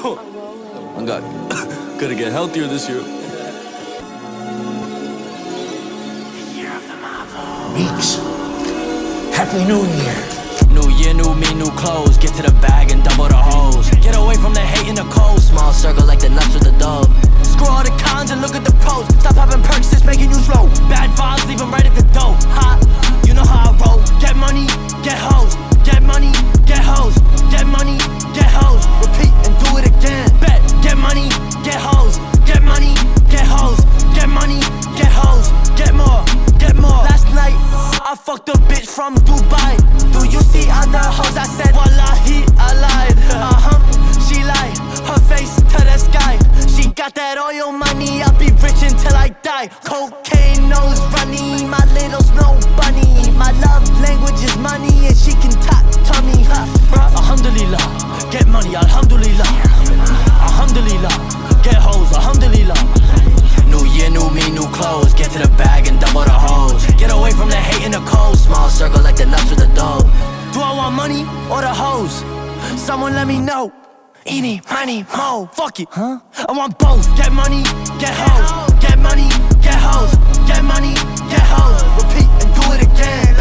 I gotta get healthier this year. Meeks, Happy New Year. New year, new me, new clothes. Get to the bag and double the hoes. Get away from the hate and the cold. Small circle like the nuts with the dough. Screw all the cons and look at the pros. Stop popping perks, it's making you slow. Bad vibes, leave them right at the door. Hot, you know how I roll. Get money, get hoes. Get money, get hoes. Get money, get hoes. Repeat and do it again. Bet, get money, get hoes. Get money, get hoes. Get money, get hoes. Get more, get more. Last night, I fucked a bitch from Dubai. Do you see other hoes? I said, Wallahi, I lied. She lied, her face to the sky. She got that oil money, I'll be rich until I die. Cocaine nose runny, my little snow bunny. My love language is money and she can talk to me. Alhamdulillah, get money, alhamdulillah. Alhamdulillah, get hoes, alhamdulillah. New year, new me, new clothes. Get to the bag and double the hoes. Get away from the hate and the cold. Small circle like the nuts with the dough. Do I want money or the hoes? Someone let me know. Eeny, miny, mo, fuck it, huh? I want both. Get money, get hoes. Get money, get hoes. Get money, get hoes. Repeat and do it again.